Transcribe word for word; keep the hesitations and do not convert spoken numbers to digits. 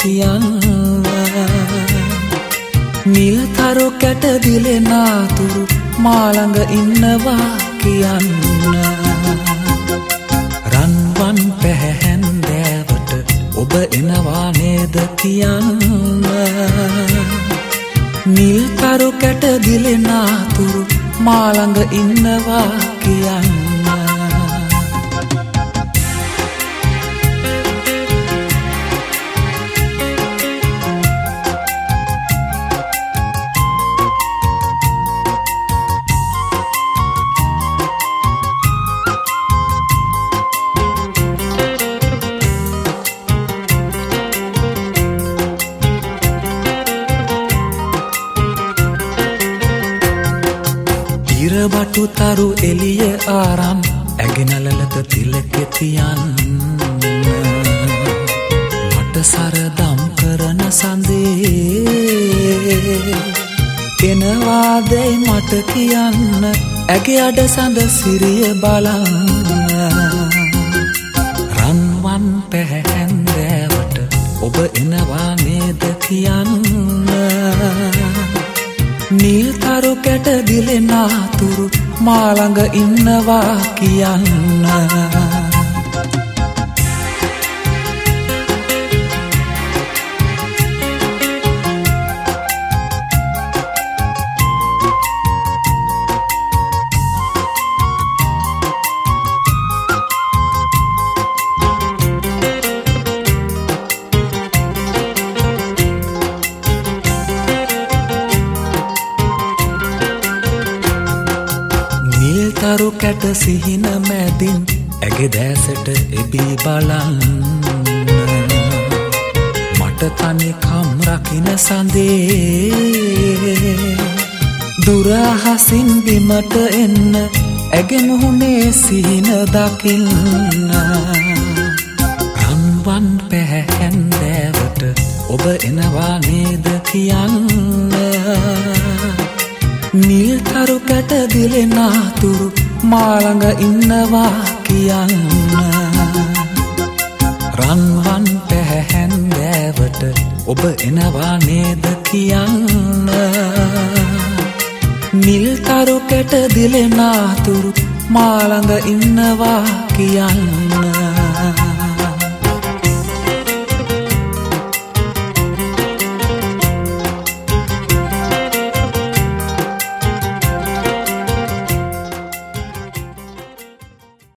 කියන්න නිල්තරු කැට දිලෙනාතුරු මාළඟ ඉන්නවා කියන්න රන්වන් පැහැහැන්දෑවට ඔබ එනවා නේද කියන්න නිල්තරු කැට දිලෙනාතුරු මාළඟ ඉන්නවා කියන්න ඉරබටු තරු එළිය ආරම් ඇගෙනලලක තිලකෙ තියන්න මට සරදම් කරන සඳේ එනවාදැයි මට කියන්න ඇගේ අඩ සඳ සිරිය බලන්න රන්වන් පැහැහැන්දෑවට ඔබ එනවා නේද කියන්න නිල්තරු කැට දිලෙනාතුරු මාළඟ ඉන්නවා කියන්න තරු කැට සිහින මැදින් ඇගේ දැසට එබී බලන්න මට තනිකම් රකින සඳේ දුරහසින් බිමට එන්න ඇගේ මුහුණේ සිහින දකින්න රන්වන් පැහැහැන්දෑවට ඔබ එනවා නේද කියන්න නිල්තරු කැට දිලෙනාතුරු මාළඟ ඉන්නවා කියන්න රන්වන් පැහැහැන්දෑවට ඔබ එනවා නේද කියන්න නිල්තරු කැට දිලෙනාතුරු මාළඟ ඉන්නවා කියන්න